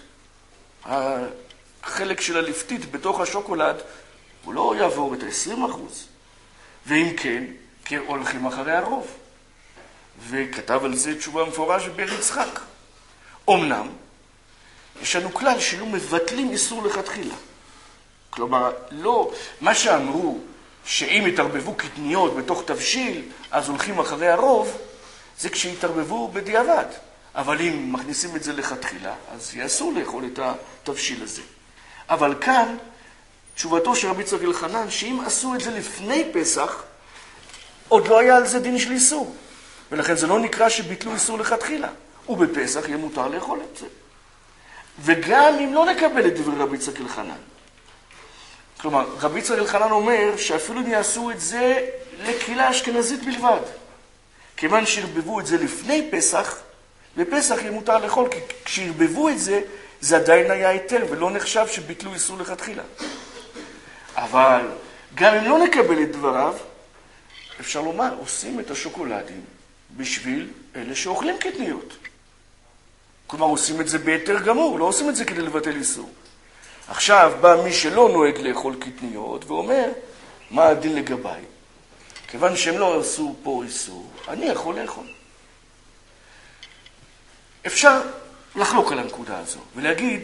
החלק של הלפתית בתוך השוקולד, הוא לא יעבור את ה-20%. ואם כן, כי הולכים אחרי הרוב. וכתב על זה תשובה מפורש בבאר יצחק. אמנם, יש לנו כלל שלא מבטלים איסור לכתחילה. כלומר, לא, מה שאמרו שאם יתערבבו קטניות בתוך תבשיל, אז הולכים אחרי הרוב, זה כשיתערבבו בדיעבד. אבל אם מכניסים את זה לכתחילה, אז יאסור לאכול את התבשיל הזה. אבל כאן, תשובתו של רבי יצחק אלחנן, שאם עשו את זה לפני פסח, עוד לא היה על זה דין של איסור. ולכן זה לא נקרא שביטלו איסור לכתחילה. ובפסח יהיה מותר לאכול את זה. וגם אם לא נקבל את דברי רבי יצחק אלחנן. כלומר, רבי יצחק אלחנן אומר שאפילו אם יעשו את זה לקהילה אשכנזית בלבד. כיוון שהרבבו את זה לפני פסח, בפסח יהיה מותר לאכול, כי כשהרבבו את זה, זה עדיין היה היתר, ולא נחשב שביטלו איסור לכתחילה. אבל גם אם לא נקבל את דבריו, אפשר לומר, עושים את השוקולדים בשביל אלה שאוכלים קטניות. כלומר, עושים את זה ביתר גמור, לא עושים את זה כדי לבטל איסור. עכשיו בא מי שלא נוהג לאכול קטניות ואומר, מה הדין לגביי? כיוון שהם לא עשו פה איסור, אני יכול לאכול. אפשר לחלוק על הנקודה הזו ולהגיד,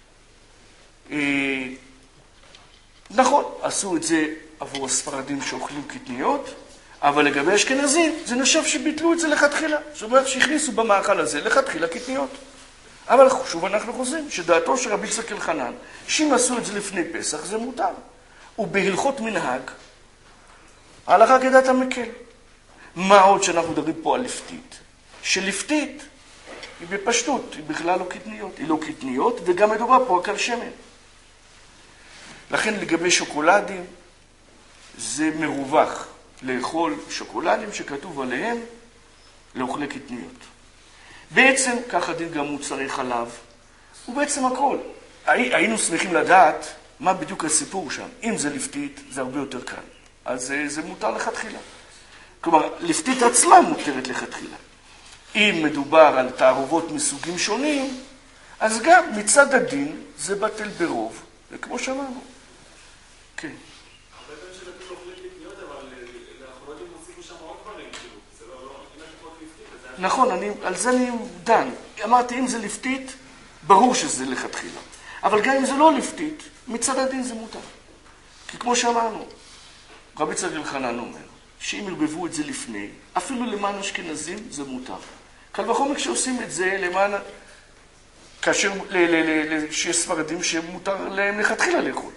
נכון, עשו את זה עבור הספרדים שאוכלים קטניות, אבל לגבי אשכנזים זה נחשב שביטלו את זה לכתחילה. זאת אומרת שהכניסו במאכל הזה לכתחילה קטניות. אבל שוב אנחנו חוזרים, שדעתו של רבי יצחק אלחנן, שאם עשו את זה לפני פסח זה מותר. ובהלכות מנהג, ההלכה כדעת המקל. מה עוד שאנחנו מדברים פה על לפתית? שלפתית היא בפשטות, היא בכלל לא קטניות. היא לא קטניות, וגם מדובר פה רק על שמן. לכן לגבי שוקולדים, זה מרווח לאכול שוקולדים שכתוב עליהם לאוכלי קטניות. בעצם, ככה דין גם מוצרי חלב, ובעצם הכל. היינו שמחים לדעת מה בדיוק הסיפור שם. אם זה לפתית, זה הרבה יותר קל. אז זה מותר לכתחילה. כלומר, לפתית עצמה מותרת לכתחילה. אם מדובר על תערובות מסוגים שונים, אז גם מצד הדין זה בטל ברוב, וכמו שאמרנו. כן. הרבה פעמים שכתוב אוכלי קטניות, אבל אנחנו לא יודעים להוסיפו שם עוד דברים, זה לא, אם יש פה לפתית, נכון, על זה אני דן. אמרתי, אם זה לפתית, ברור שזה לכתחילה. אבל גם אם זה לא לפתית, מצד הדין זה מותר. כי כמו שאמרנו, רבי יצחק אלחנן אומר, שאם ירבבו את זה לפני, אפילו למען אשכנזים זה מותר. קל וחומר כשעושים את זה למען, כאשר שיש ספרדים שמותר להם לכתחילה לאכול.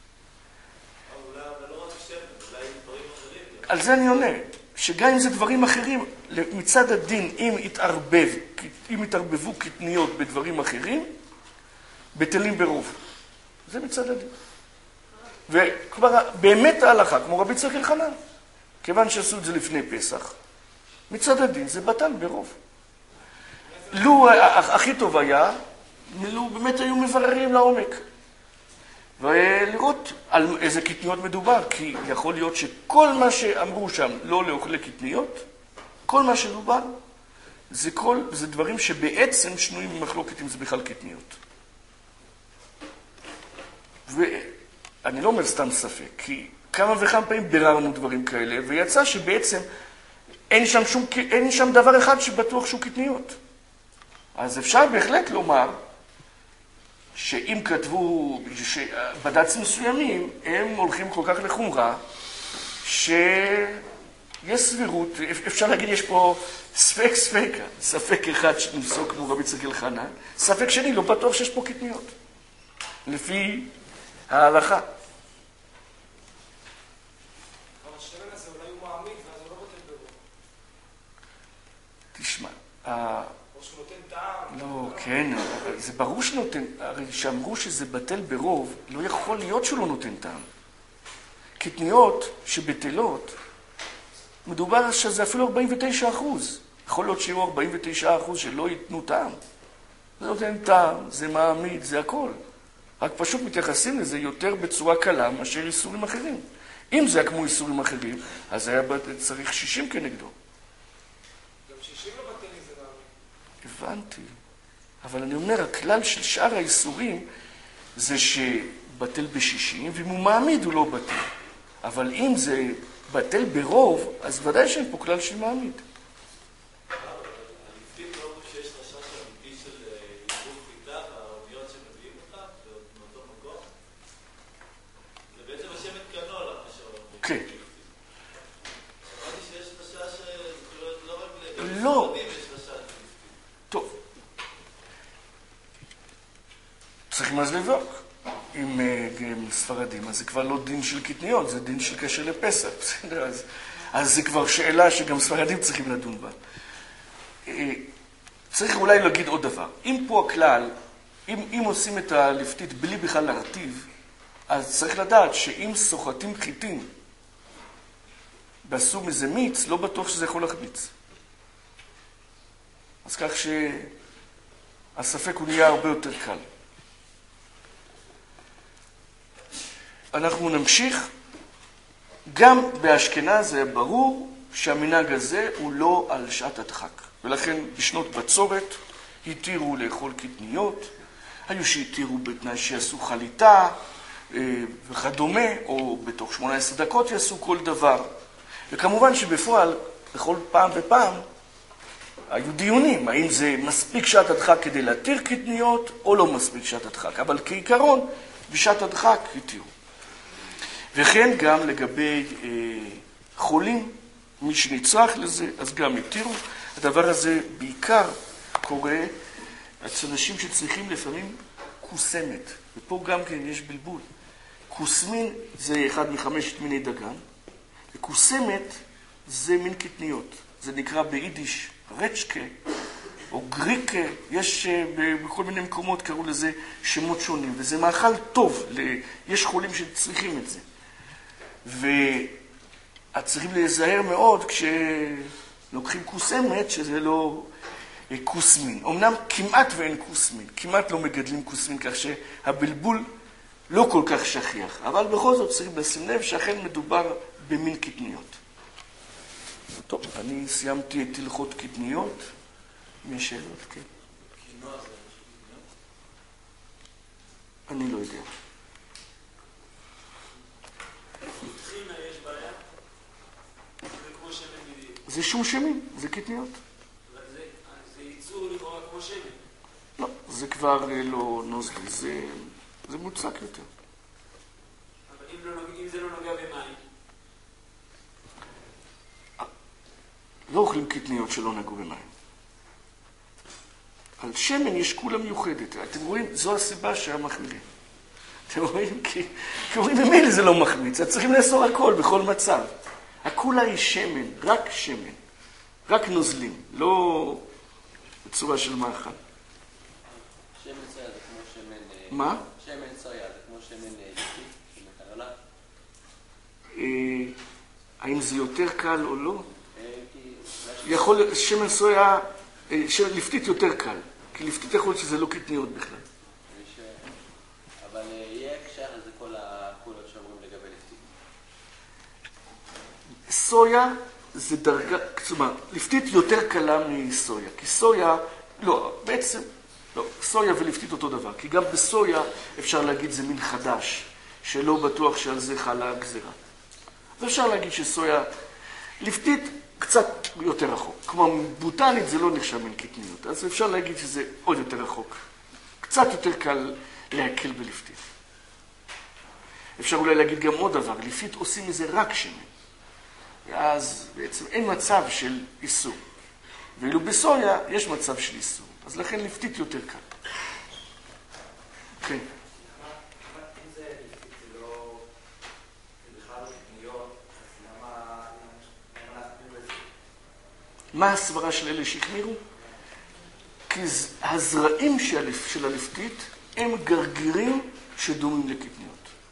על זה אני עונה, שגם אם זה דברים אחרים, מצד הדין, אם יתערבבו קטניות בדברים אחרים, בטלים ברוב. זה מצד הדין. וכבר באמת ההלכה, כמו רבי יצחק אלחנן, כיוון שעשו את זה לפני פסח, מצד הדין זה בטל ברוב. לו הכי טוב היה, לו באמת היו מבררים לעומק. ולראות על איזה קטניות מדובר, כי יכול להיות שכל מה שאמרו שם לא לאוכלי קטניות, כל מה שדובר, זה דברים שבעצם שנויים במחלוקת אם זה בכלל קטניות. ואני לא אומר סתם ספק, כי כמה וכמה פעמים ביררנו דברים כאלה, ויצא שבעצם אין שם דבר אחד שבטוח שהוא קטניות. אז אפשר בהחלט לומר שאם כתבו שבד"ץ מסוימים, הם הולכים כל כך לחומרה, שיש סבירות, אפשר להגיד, יש פה ספק אחד שנפסוק כמו רבי יצחק אלחנן, ספק שני, לא בטוח שיש פה קטניות, לפי ההלכה. אבל השמן הזה אולי הוא מעמיד, ואז הוא לא בטל ברוב. תשמע, או שהוא נותן טעם. לא, כן, זה ברור שנותן, הרי שאמרו שזה בטל ברוב, לא יכול להיות שהוא לא נותן טעם. קטניות שבטלות, מדובר שזה אפילו 49%. יכול להיות שיהיו 49% שלא ייתנו טעם. זה נותן טעם, זה מעמיד, זה הכל. רק פשוט מתייחסים לזה יותר בצורה קלה מאשר איסורים אחרים. אם זה היה כמו איסורים אחרים, אז היה צריך 60 כנגדו. גם 60 לא בטל אם זה מעמיד. הבנתי. אבל אני אומר, הכלל של שאר האיסורים זה שבטל ב-60, ואם הוא מעמיד הוא לא בטל. אבל אם זה בטל ברוב, אז ודאי שאין פה כלל של מעמיד. לפי ברוב שיש חשש אמיתי של עירוב חיטה והאוניות שמביאים אותה באותו מקום, זה בעצם השמן קנולה, מה שאומרים. כן. אמרתי שיש חשש, לא רק לא. לספרדים יש חשש. טוב. צריכים אז לבדוק. אם ספרדים, אז זה כבר לא דין של קטניות, זה דין של קשר לפסח, בסדר? אז זה כבר שאלה שגם ספרדים צריכים לדון בה. צריך אולי להגיד עוד דבר. אם פה הכלל, אם עושים את הלפתית בלי בכלל להרטיב, אז צריך לדעת שאם סוחטים חיטים ועשו מזה מיץ, לא בטוח שזה יכול להחמיץ. אז כך שהספק הוא נהיה הרבה יותר קל. אנחנו נמשיך. גם באשכנז זה ברור שהמנהג הזה הוא לא על שעת הדחק. ולכן בשנות בצורת התירו לאכול קטניות, היו שהתירו בתנאי שיעשו חליטה וכדומה, או בתוך 18 דקות יעשו כל דבר. וכמובן שבפועל, בכל פעם ופעם, היו דיונים, האם זה מספיק שעת הדחק כדי להתיר קטניות, או לא מספיק שעת הדחק. אבל כעיקרון, בשעת הדחק התירו. וכן גם לגבי חולים, מי שנצרך לזה, אז גם התירו. הדבר הזה בעיקר קורה אצל אנשים שצריכים לפעמים קוסמת, ופה גם כן יש בלבול. קוסמין זה אחד מחמשת מיני דגן, וקוסמת זה מין קטניות. זה נקרא ביידיש רצ'קה או גריקה, יש בכל מיני מקומות קראו לזה שמות שונים, וזה מאכל טוב, יש חולים שצריכים את זה. ואת צריכים להיזהר מאוד כשלוקחים קוסמת, שזה לא קוסמין. אמנם כמעט ואין קוסמין, כמעט לא מגדלים קוסמין, כך שהבלבול לא כל כך שכיח. אבל בכל זאת צריכים לשים לב שאכן מדובר במין קטניות. טוב, אני סיימתי את הלכות קטניות. אם יש שאלות, כן. קינוע זה קטניות? אני לא יודע. טחינה יש בעיה? זה כמו שמן בדיוק. זה שום שמן, זה קטניות. אבל זה ייצור לכאורה כמו שמן. לא, זה כבר לא נוזלי, זה מוצק יותר. אבל אם זה לא נוגע במים? לא אוכלים קטניות שלא נגעו במים. על שמן יש כולה מיוחדת. אתם רואים, זו הסיבה שהיה מחמירים. אתם רואים? כי אומרים, ממילא זה לא מחמיץ. אז צריכים לאסור הכל, בכל מצב. הכולה היא שמן, רק שמן. רק נוזלים, לא בצורה של מאכל. שמן סויה זה כמו שמן... מה? שמן סויה זה כמו שמן יפית, שמן קנולה. האם זה יותר קל או לא? כי... יכול, שמן סויה, לפתית יותר קל. כי לפתית יכול להיות שזה לא קטניות בכלל. אבל יהיה הקשר לזה כל הקולות שאומרים לגבי לפתית. סויה זה דרגה, כלומר, לפתית יותר קלה מסויה. כי סויה, לא, בעצם, לא, סויה ולפתית אותו דבר. כי גם בסויה אפשר להגיד זה מין חדש, שלא בטוח שעל זה חלה הגזירה. אז אפשר להגיד שסויה, לפתית קצת יותר רחוק. כמו בוטנית זה לא נחשב מן קטניות. אז אפשר להגיד שזה עוד יותר רחוק. קצת יותר קל להקל בלפתית. אפשר אולי להגיד גם עוד דבר, לפתית עושים מזה רק שמן. ואז בעצם אין מצב של איסור. ואילו בסויה יש מצב של איסור. אז לכן לפתית יותר קל. כן. אם זה לפתית, זה לא... זה בכלל לא קטניות, אז למה להחמיר בזה? מה הסברה של אלה שהחמירו? כי הזרעים של הלפתית הם גרגירים שדומים לקטניות.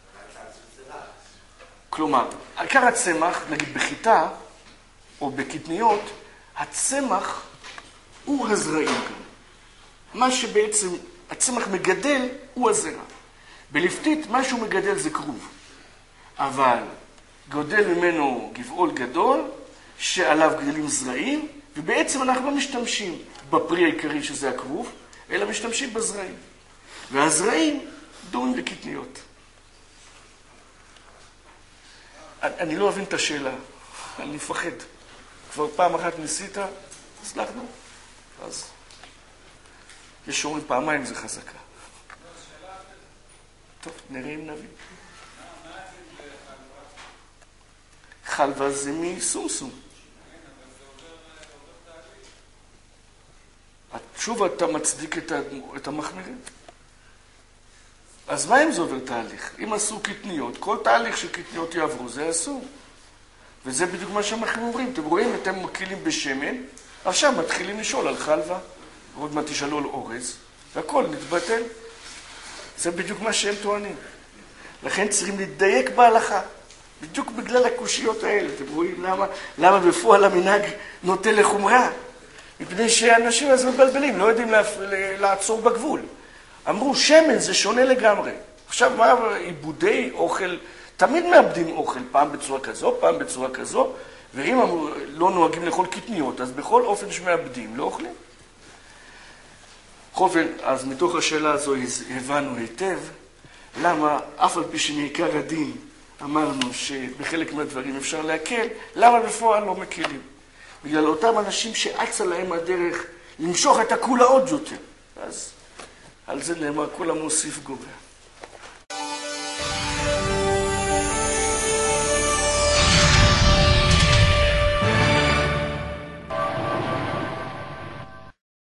כלומר, עיקר הצמח, נגיד בחיטה או בקטניות, הצמח הוא הזרעים גם. מה שבעצם הצמח מגדל הוא הזרע. בלפתית מה שהוא מגדל זה כרוב. אבל גודל ממנו גבעול גדול, שעליו גדלים זרעים, ובעצם אנחנו לא משתמשים בפרי העיקרי שזה הכרוב, אלא משתמשים בזרעים. והזרעים דומים לקטניות. אני לא אבין את השאלה, אני מפחד. כבר פעם אחת ניסית, הצלחנו, אז יש שאומרים פעמיים זה חזקה. טוב, נראה אם נבין. חלבה זה מסומסום. שוב אתה מצדיק את המחמירים. אז מה אם זה עובר תהליך? אם עשו קטניות, כל תהליך שקטניות יעברו, זה אסור. וזה בדיוק מה שהמחמירים אומרים. אתם רואים, אתם מקילים בשמן, עכשיו מתחילים לשאול על חלבה, עוד מעט תשאלו על אורז, והכל נתבטל. זה בדיוק מה שהם טוענים. לכן צריכים לדייק בהלכה. בדיוק בגלל הקושיות האלה. אתם רואים למה בפועל המנהג נוטה לחומרה? מפני שאנשים אז מבלבלים, לא יודעים לעצור בגבול. אמרו, שמן זה שונה לגמרי. עכשיו, מה עיבודי אוכל? תמיד מאבדים אוכל, פעם בצורה כזו, פעם בצורה כזו, ואם לא נוהגים לאכול קטניות, אז בכל אופן שמאבדים, לא אוכלים. בכל אופן, אז מתוך השאלה הזו הבנו היטב, למה אף על פי שמעיקר הדין אמרנו שבחלק מהדברים אפשר להקל, למה בפועל לא מקלים? בגלל אותם אנשים שאצה להם הדרך למשוך את הכולה עוד יותר. אז על זה נאמר, כל המוסיף גורע.